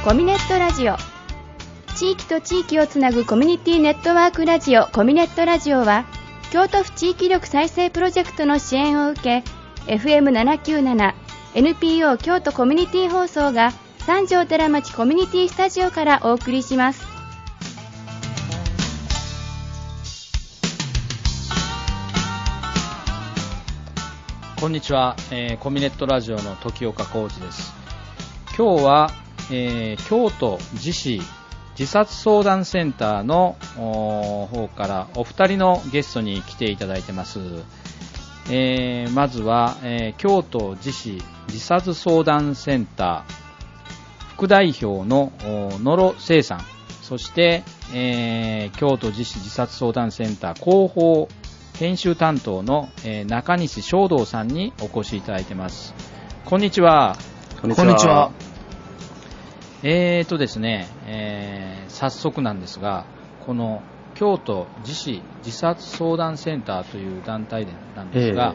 コミネットラジオ、地域と地域をつなぐコミュニティネットワークラジオコミネットラジオは、京都府地域力再生プロジェクトの支援を受け、 FM797 NPO 京都コミュニティ放送が三条寺町コミュニティスタジオからお送りします。 こんにちは、コミネットラジオの時岡浩二です。今日は、京都自死自殺相談センターの方からお二人のゲストに来ていただいてます。まずは、京都自死自殺相談センター副代表の野呂聖さん、そして、京都自死自殺相談センター広報編集担当の、中西正道さんにお越しいただいてます。こんにちは。 こんにちは。 ですね、早速なんですが、この京都自死自殺相談センターという団体なんですが、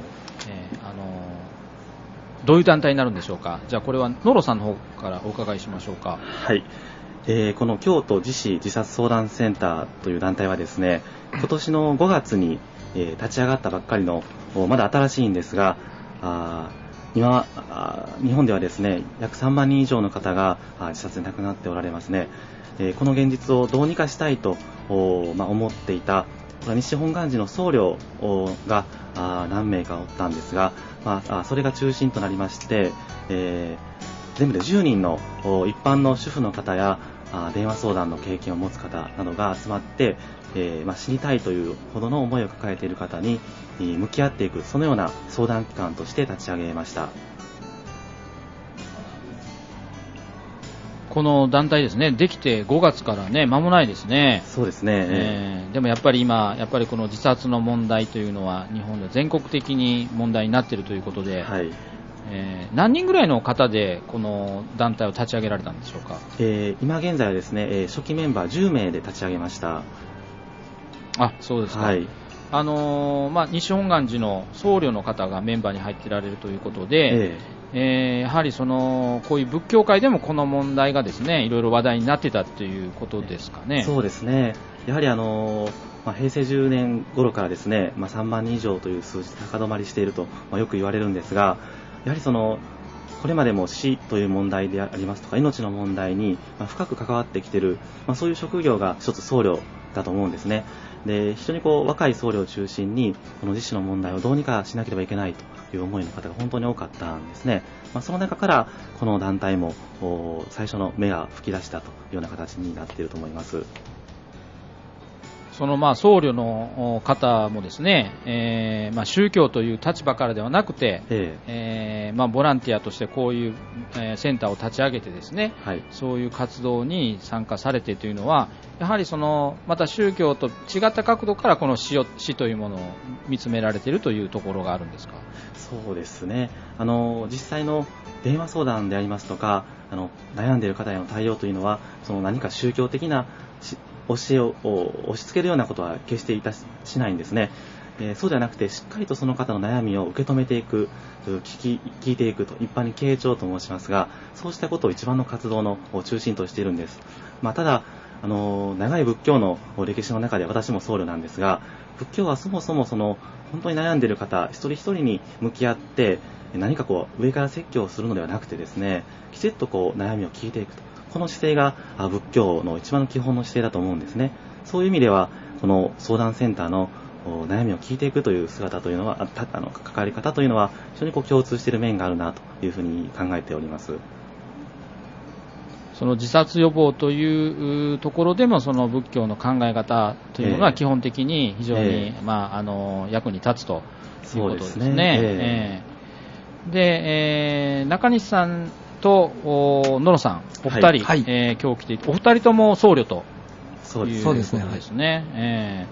どういう団体になるんでしょうか。じゃあこれは野呂さんの方からお伺いしましょうか。 はい、この京都自死自殺相談センターという団体はですね、今年の5月に立ち上がったばっかりのまだ新しいんですが、今日本ではですね約3万人以上の方が自殺で亡くなっておられますね。この現実をどうにかしたいと思っていた西本願寺の僧侶が何名かおったんですが、それが中心となりまして、全部で10人の一般の主婦の方や電話相談の経験を持つ方などが集まって、死にたいというほどの思いを抱えている方に向き合っていく、そのような相談機関として立ち上げました。 この団体ですね、できて5月からね、間もないですね。 そうですね。 でもやっぱり今、この自殺の問題というのは日本で全国的に問題になっているということで、はい、何人ぐらいの方でこの団体を立ち上げられたんでしょうか。 今現在はですね、初期メンバー10名で立ち上げました。 あ、そうですか。はい、西本願寺の僧侶の方がメンバーに入ってられるということで、やはりこういう仏教界でもこの問題がですね、いろいろ話題になってたということですかね。 そうですね。やはり平成10年頃からですね、3万人以上という数字高止まりしていると、よく言われるんですが、やはりこれまでも死という問題でありますとか命の問題に深く関わってきている、そういう職業が一つ僧侶だと思うんですね。で、非常に若い僧侶を中心にこの自死の問題をどうにかしなければいけないという思いの方が本当に多かったんですね。その中からこの団体も最初の芽が吹き出したというような形になっていると思います。 僧侶の方もですね、宗教という立場からではなくて、ボランティアとしてこういう、センターを立ち上げてですね、はい、そういう活動に参加されてというのは、やはりまた宗教と違った角度からこの死というものを見つめられているというところがあるんですか。 そうですね。実際の電話相談でありますとか、悩んでいる方への対応というのは、何か宗教的な教えを押し付けるようなことは決してしないんですね。そうではなくて、しっかりとその方の悩みを受け止めていく、聞いていくと、一般に傾聴と申しますが、そうしたことを一番の活動の中心としているんです。ただ長い仏教の歴史の中で私も僧侶なんですが、仏教はそもそも本当に悩んでいる方一人一人に向き合って何か上から説教をするのではなくてですね、きちっと悩みを聞いていくと、この姿勢が仏教の一番の基本の姿勢だと思うんですね。そういう意味ではこの相談センターの悩みを聞いていくという姿というのは、関わり方というのは非常に共通している面があるなというふうに考えております。 その自殺予防というところでも仏教の考え方というのが基本的に非常に、役に立つということですね。で、中西さんと野呂さんお二人、今日来ていて、お二人とも僧侶ということですね。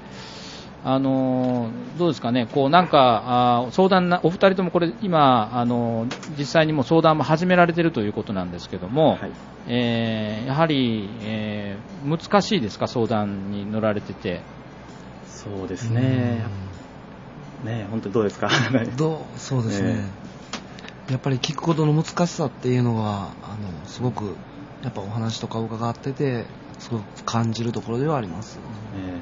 どうですかね、相談お二人ともこれ今実際にも相談も始められているということなんですけども、やはり、難しいですか、相談に乗られてて。 そうですね。本当にどうですか。 そうですね。やっぱり聞くことの難しさっていうのはすごくやっぱお話とか伺っててすごく感じるところではあります。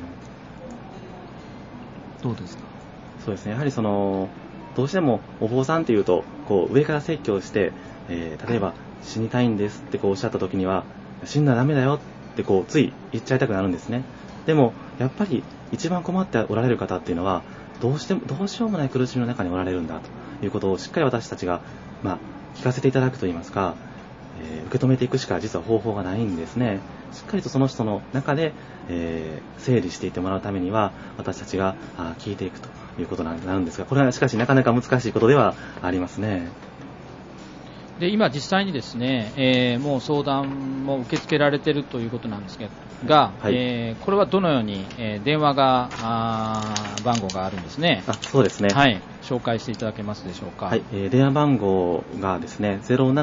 どうですか？ そうですね、やはりどうしてもお坊さんというと上から説教して、例えば死にたいんですっておっしゃった時には死んだらダメだよってつい言っちゃいたくなるんですね。でもやっぱり一番困っておられる方っていうのはどうしようもない苦しみの中におられるんだということをしっかり私たちが、聞かせていただくといいますか、受け止めていくしか実は方法がないんですね。しっかりとその人の中で、整理していってもらうためには私たちが聞いていくということになるんですが、これはしかしなかなか難しいことではありますね。 で今実際にですね、もう相談も受け付けられているということなんですが、これはどのように、電話が番号があるんですね。 そうですね。 はい、紹介していただけますでしょうか。 はい、電話番号がですね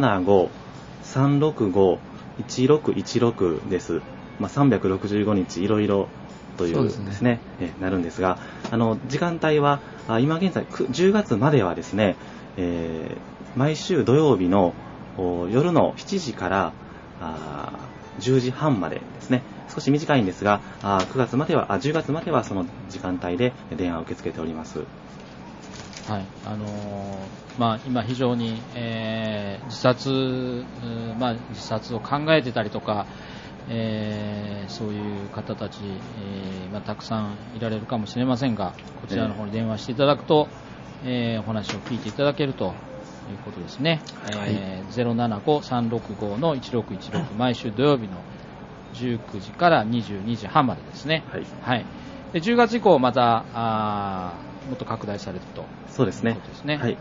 075-365-1616 です。365日いろいろというですね、なるんですが、時間帯は今現在10月まではですね、毎週土曜日の夜の7時から10時半までですね、少し短いんですが、10月まではその時間帯で電話を受け付けております。 はい、今非常に、自殺を考えてたりとか、そういう方たち、たくさんいられるかもしれませんが、こちらの方に電話していただくと、お話を聞いていただけるということですね。075-365-1616 毎週土曜日の19時から22時半までですね。で10月以降またもっと拡大されると。 そうですね。 いうことですね。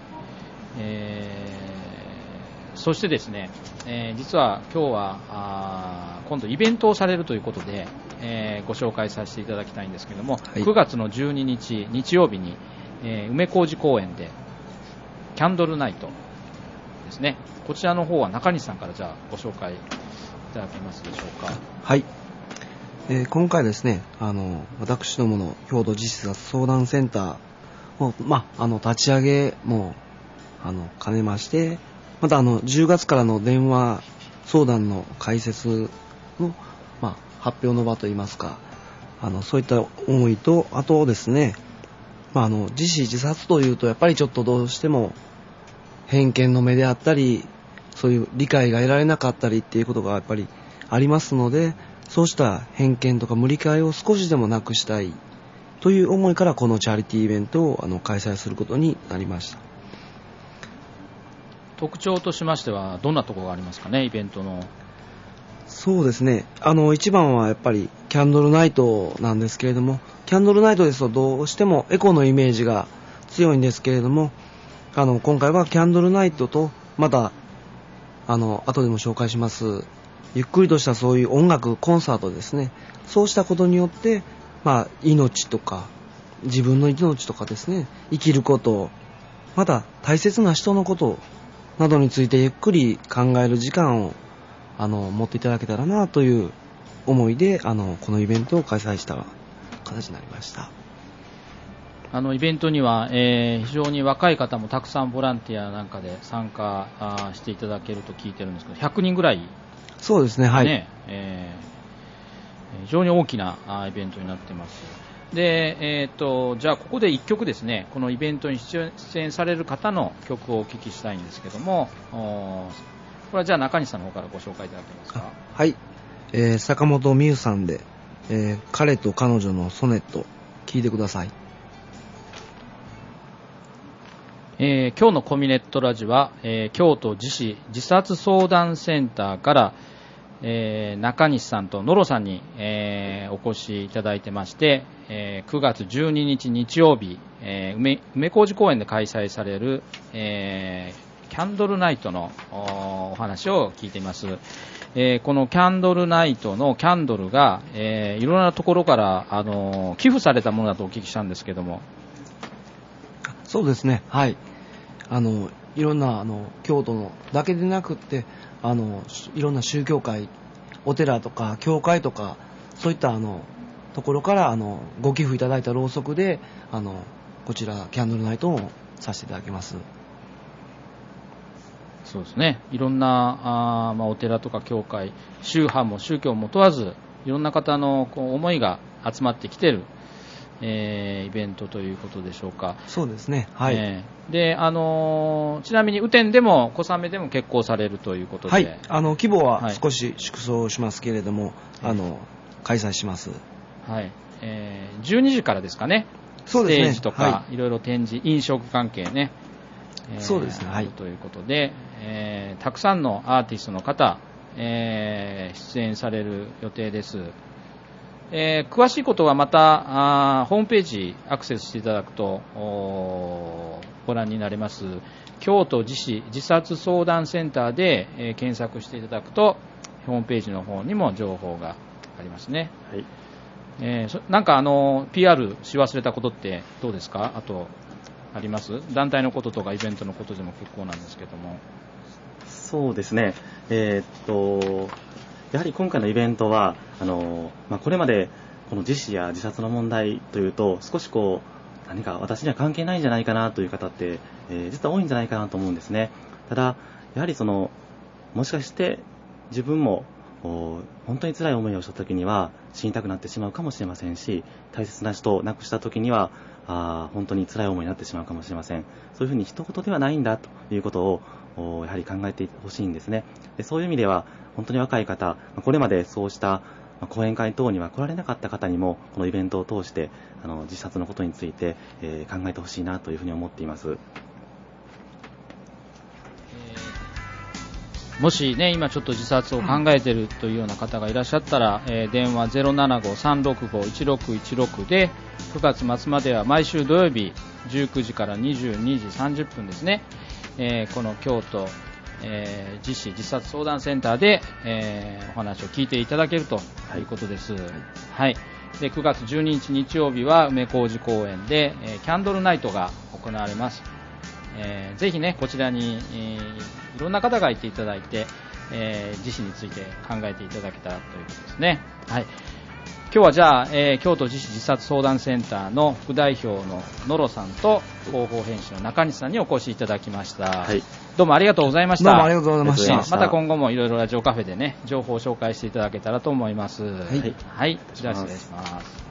そしてですね、実は今日は今度イベントをされるということで、ご紹介させていただきたいんですけれども、9月の12日日曜日に、梅小路公園でキャンドルナイトですね。こちらの方は中西さんからじゃあご紹介いただけますでしょうか。 はい、今回ですね、私どもの郷土自殺相談センターを、立ち上げも兼ねまして、また10月からの電話相談の開設の、発表の場といいますか、そういった思いと、あとですね、自死自殺というとやっぱりちょっとどうしても偏見の目であったり、そういう理解が得られなかったりっていうことがやっぱりありますので、そうした偏見とか無理解を少しでもなくしたいという思いからこのチャリティーイベントを開催することになりました。 特徴としましてはどんなところがありますかね、イベントの。 そうですね、一番はやっぱりキャンドルナイトなんですけれども、キャンドルナイトですとどうしてもエコのイメージが強いんですけれども、今回はキャンドルナイトと、また後でも紹介しますゆっくりとしたそういう音楽コンサートですね、そうしたことによって、命とか自分の命とかですね、生きること、また大切な人のことなどについてゆっくり考える時間を持っていただけたらなという思いでこのイベントを開催した形になりました。 イベントには、非常に若い方もたくさんボランティアなんかで参加していただけると聞いてるんですけど、100人ぐらい、 そうですね、はい、 非常に大きなイベントになっています。で、じゃあここで1曲ですね、このイベントに出演される方の曲をお聞きしたいんですけども、これはじゃあ中西さんの方からご紹介いただけますか。 はい、坂本美優さんで、彼と彼女のソネット、聞いてください。 今日のコミネットラジは、京都自死自殺相談センターから、中西さんと野呂さんに、お越しいただいてまして、9月12日日曜日、梅小路公園で開催される、キャンドルナイトの お話を聞いています。このキャンドルナイトのキャンドルが、いろんなところから寄付されたものだとお聞きしたんですけども。 そうですね、はい、いろんな京都のだけでなくっていろんな宗教会、お寺とか教会とか、そういったところからご寄付いただいたろうそくでこちらキャンドルナイトをさせていただきます。 そうですね。いろんなお寺とか教会、宗派も宗教も問わず、いろんな方の思いが集まってきている、イベントということでしょうか。 そうですね。はい。 で、ちなみに雨天でも小雨でも決行されるということで、 はい。規模は少し縮小しますけれども、開催します。 はい。12時からですかね。 そうですね。 ステージとか、いろいろ展示、飲食関係ね。 そうですね。はい。 ということで、たくさんのアーティストの方、出演される予定です。詳しいことはまたホームページアクセスしていただくとご覧になれます。京都自死自殺相談センターで、検索していただくとホームページの方にも情報がありますね。はい。なんかPR し忘れたことってどうですか？あとあります？団体のこととかイベントのことでも結構なんですけども。 そうですね。やはり今回のイベントはこれまでこの自死や自殺の問題というと少し何か私には関係ないんじゃないかなという方って、実は多いんじゃないかなと思うんですね。ただやはりもしかして自分も本当に辛い思いをした時には死にたくなってしまうかもしれませんし、大切な人を亡くした時には本当に辛い思いになってしまうかもしれません。そういうふうに一言ではないんだということをやはり考えてほしいんですね。でそういう意味では本当に若い方、これまでそうした講演会等には来られなかった方にもこのイベントを通して自殺のことについて、考えてほしいなというふうに思っています。 もしね、今ちょっと自殺を考えているというような方がいらっしゃったら、電話 075-365-1616 で9月末までは毎週土曜日19時から22時30分ですね、この京都、自死自殺相談センターで、お話を聞いていただけるということです。はい。で、9月12日日曜日は梅小路公園で、キャンドルナイトが行われます。ぜひね、こちらに、いろんな方がいていただいて、自死について考えていただけたらということですね。はい。今日はじゃあ、京都自死自殺相談センターの副代表の野呂さんと広報編集の中西さんにお越しいただきました。はい。どうもありがとうございました。 どうもありがとうございました。 また今後もいろいろラジオカフェでね、情報を紹介していただけたらと思います。はい。はい。じゃあ失礼します。